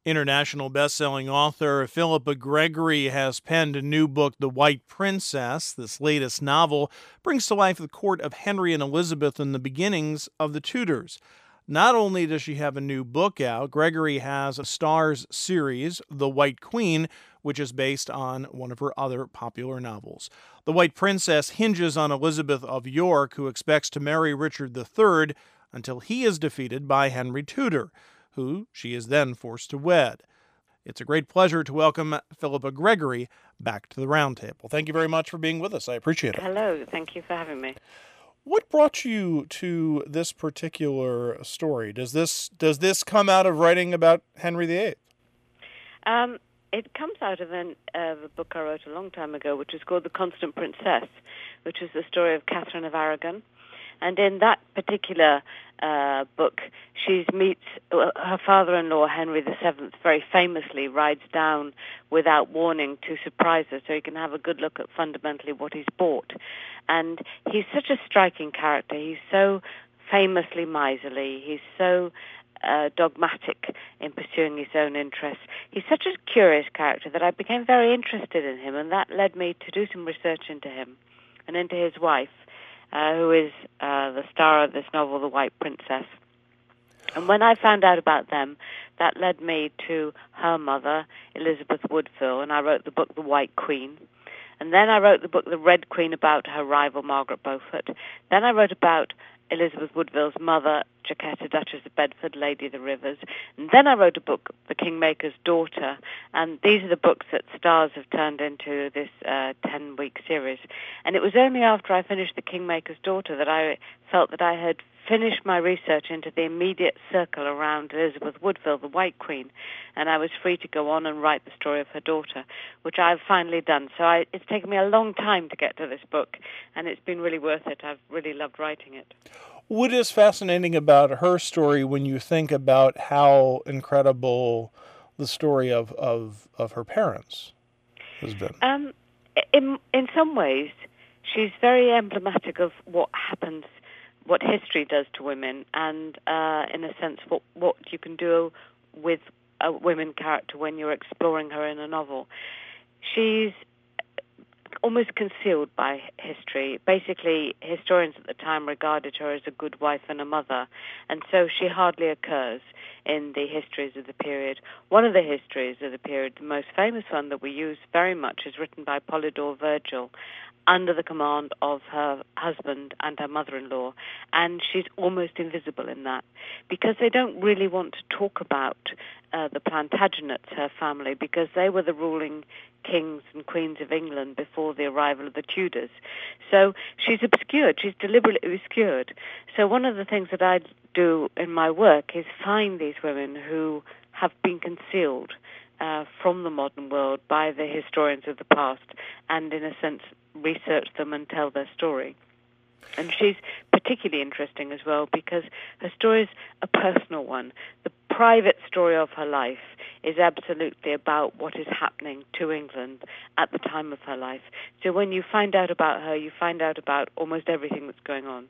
International best-selling author Philippa Gregory has penned a new book, The White Princess. This latest novel brings to life the court of Henry and Elizabeth and the beginnings of the Tudors. Not only does she have a new book out, Gregory has a Starz series, The White Queen, which is based on one of her other popular novels. The White Princess hinges on Elizabeth of York, who expects to marry Richard III until he is defeated by Henry Tudor, who she is then forced to wed. It's a great pleasure to welcome Philippa Gregory back to the roundtable. Thank you very much for being with us. I appreciate it. Hello, thank you for having me. What brought you to this particular story? Does this come out of writing about Henry VIII? It comes out of a book I wrote a long time ago, which is called The Constant Princess, which is the story of Catherine of Aragon. And in that particular book, she meets her father-in-law, Henry VII, very famously rides down without warning to surprise her, so you can have a good look at fundamentally what he's bought. And he's such a striking character. He's so famously miserly. He's so dogmatic in pursuing his own interests. He's such a curious character that I became very interested in him, and that led me to do some research into him and into his wife, who is the star of this novel, The White Princess. And when I found out about them, that led me to her mother, Elizabeth Woodville, and I wrote the book, The White Queen. And then I wrote the book, The Red Queen, about her rival, Margaret Beaufort. Then I wrote about Elizabeth Woodville's mother, Jacquetta, Duchess of Bedford, Lady of the Rivers. And then I wrote a book, The Kingmaker's Daughter. And these are the books that Starz have turned into this 10-week series. And it was only after I finished The Kingmaker's Daughter that I felt that I had finished my research into the immediate circle around Elizabeth Woodville, the White Queen, and I was free to go on and write the story of her daughter, which I've finally done. So it's taken me a long time to get to this book, and it's been really worth it. I've really loved writing it. What is fascinating about her story when you think about how incredible the story of her parents has been? In some ways, she's very emblematic of what happens, what history does to women, and in a sense, what you can do with a women character when you're exploring her in a novel. She's almost concealed by history. Basically, historians at the time regarded her as a good wife and a mother, and so she hardly occurs in the histories of the period. One of the histories of the period, the most famous one that we use very much, is written by Polydore Virgil, under the command of her husband and her mother-in-law, and she's almost invisible in that, because they don't really want to talk about the Plantagenets, her family, because they were the ruling kings and queens of England before the arrival of the Tudors. So she's obscured, she's deliberately obscured. So one of the things that I do in my work is find these women who have been concealed from the modern world by the historians of the past, and in a sense research them and tell their story. And she's particularly interesting as well because her story is a personal one. The private story of her life is absolutely about what is happening to England at the time of her life. So when you find out about her, you find out about almost everything that's going on.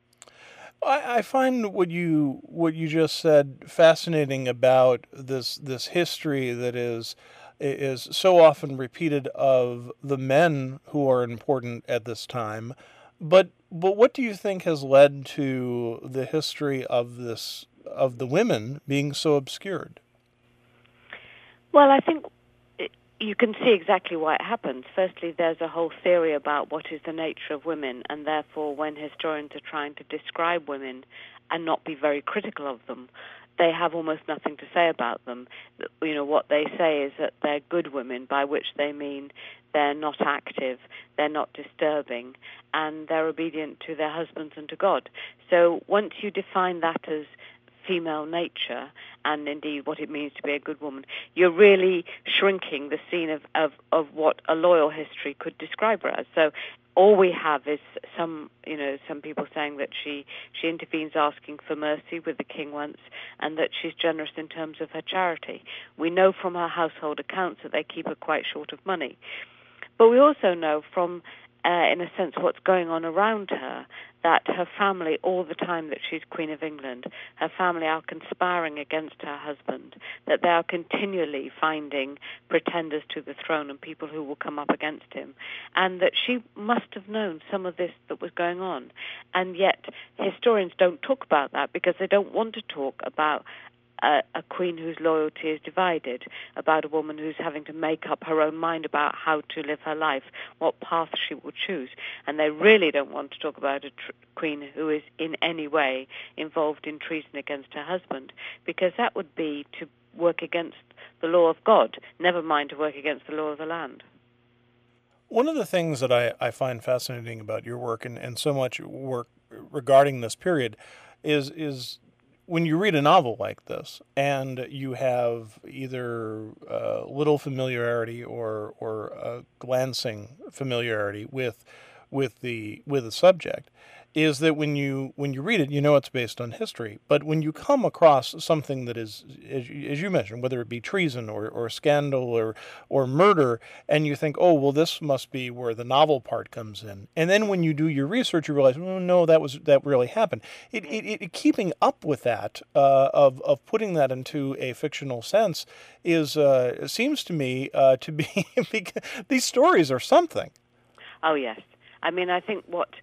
I find what you just said fascinating about this history that is so often repeated of the men who are important at this time. But what do you think has led to the history of the women being so obscured? Well, I think you can see exactly why it happens. Firstly, there's a whole theory about what is the nature of women, and therefore when historians are trying to describe women and not be very critical of them, they have almost nothing to say about them. You know, what they say is that they're good women, by which they mean they're not active, they're not disturbing, and they're obedient to their husbands and to God. So once you define that as female nature, and indeed what it means to be a good woman, you're really shrinking the scene of what a loyal history could describe her as. So all we have is some people saying that she intervenes asking for mercy with the king once, and that she's generous in terms of her charity. We know from her household accounts that they keep her quite short of money. But we also know from in a sense, what's going on around her, that her family, all the time that she's Queen of England, her family are conspiring against her husband, that they are continually finding pretenders to the throne and people who will come up against him, and that she must have known some of this that was going on. And yet historians don't talk about that because they don't want to talk about a queen whose loyalty is divided, about a woman who's having to make up her own mind about how to live her life, what path she will choose. And they really don't want to talk about a queen who is in any way involved in treason against her husband, because that would be to work against the law of God, never mind to work against the law of the land. One of the things that I find fascinating about your work and so much work regarding this period is when you read a novel like this and you have either little familiarity or a glancing familiarity with the subject, is that when you read it, you know it's based on history. But when you come across something that is, as you mentioned, whether it be treason or scandal or murder, and you think, oh, well, this must be where the novel part comes in. And then when you do your research, you realize, oh, no, that really happened. Keeping up with that, of putting that into a fictional sense, seems to me to be because these stories are something. Oh yes, I mean, I think what's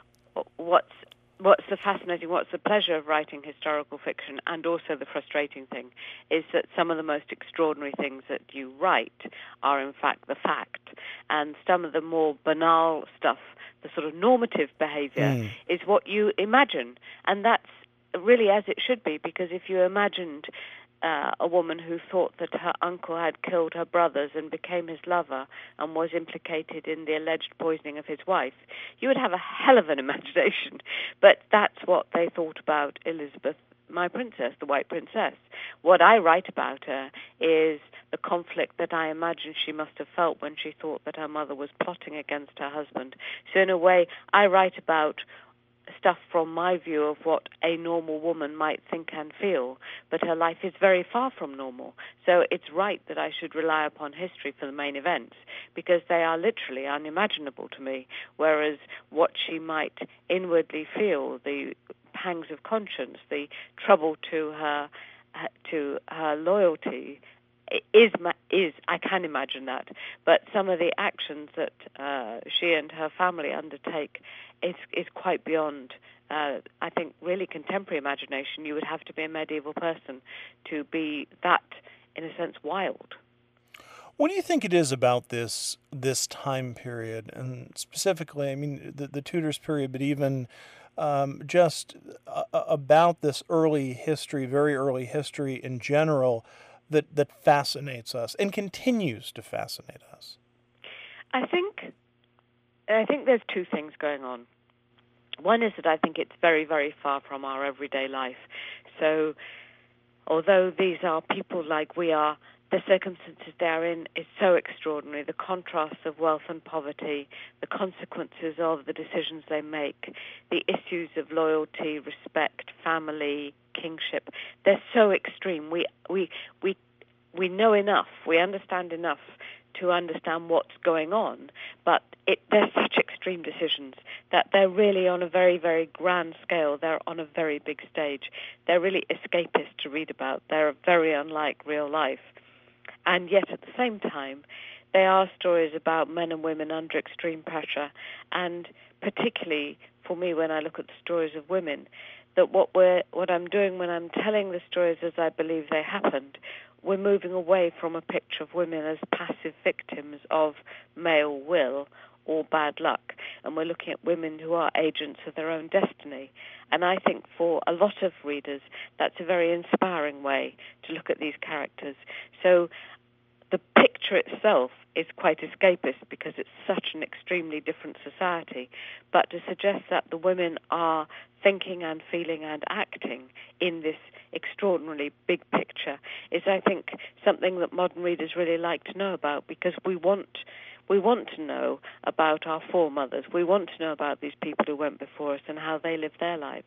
the fascinating, what's the pleasure of writing historical fiction, and also the frustrating thing, is that some of the most extraordinary things that you write are in fact the fact, and some of the more banal stuff, the sort of normative behavior, is what you imagine, and that's really as it should be, because if you imagined a woman who thought that her uncle had killed her brothers and became his lover and was implicated in the alleged poisoning of his wife, you would have a hell of an imagination. But that's what they thought about Elizabeth, my princess, the White Princess. What I write about her is the conflict that I imagine she must have felt when she thought that her mother was plotting against her husband. So in a way, I write about stuff from my view of what a normal woman might think and feel, but her life is very far from normal. So it's right that I should rely upon history for the main events, because they are literally unimaginable to me, whereas what she might inwardly feel, the pangs of conscience, the trouble to her loyalty, is I can imagine that, but some of the actions that she and her family undertake is quite beyond, I think, really contemporary imagination. You would have to be a medieval person to be that, in a sense, wild. What do you think it is about this time period, and specifically, I mean, the Tudors period, but even just about this early history, very early history in general, that fascinates us and continues to fascinate us? I think there's two things going on. One is that I think it's very, very far from our everyday life. So although these are people like we are, the circumstances they are in is so extraordinary. The contrasts of wealth and poverty, the consequences of the decisions they make, the issues of loyalty, respect, family, kingship, they're so extreme. We know enough, we understand enough to understand what's going on, but they're such extreme decisions that they're really on a very, very grand scale. They're on a very big stage. They're really escapist to read about. They're very unlike real life. And yet at the same time, they are stories about men and women under extreme pressure, and particularly for me when I look at the stories of women, that what I'm doing when I'm telling the stories as I believe they happened, we're moving away from a picture of women as passive victims of male will or bad luck, and we're looking at women who are agents of their own destiny. And I think for a lot of readers, that's a very inspiring way to look at these characters. So the picture itself is quite escapist because it's such an extremely different society, but to suggest that the women are thinking and feeling and acting in this extraordinarily big picture is, I think, something that modern readers really like to know about, because we want to know about our foremothers. We want to know about these people who went before us and how they lived their lives.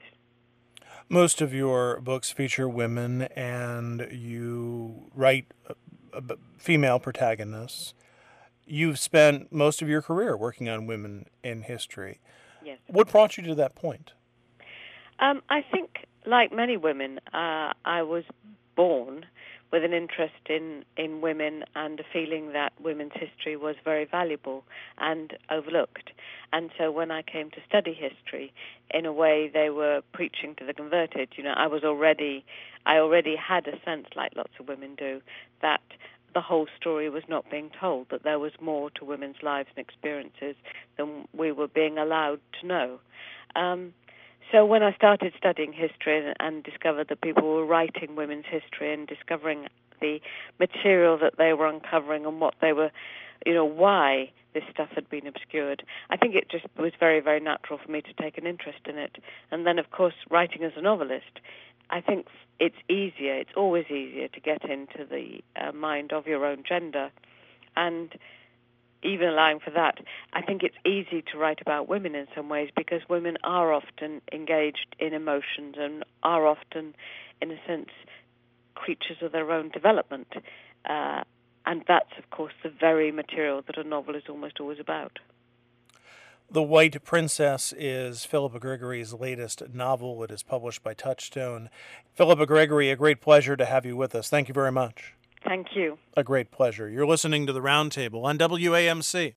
Most of your books feature women, and you write female protagonists. You've spent most of your career working on women in history. Yes. What brought you to that point? I think, like many women, I was born with an interest in women and a feeling that women's history was very valuable and overlooked. And so when I came to study history, in a way they were preaching to the converted. I already had a sense, like lots of women do, that the whole story was not being told, that there was more to women's lives and experiences than we were being allowed to know. So when I started studying history and discovered that people were writing women's history and discovering the material that they were uncovering and what they were, why this stuff had been obscured, I think it just was very, very natural for me to take an interest in it. And then, of course, writing as a novelist, I think it's always easier to get into the mind of your own gender. And even allowing for that, I think it's easy to write about women in some ways because women are often engaged in emotions and are often, in a sense, creatures of their own development. And that's, of course, the very material that a novel is almost always about. The White Princess is Philippa Gregory's latest novel. It is published by Touchstone. Philippa Gregory, a great pleasure to have you with us. Thank you very much. Thank you. A great pleasure. You're listening to The Roundtable on WAMC.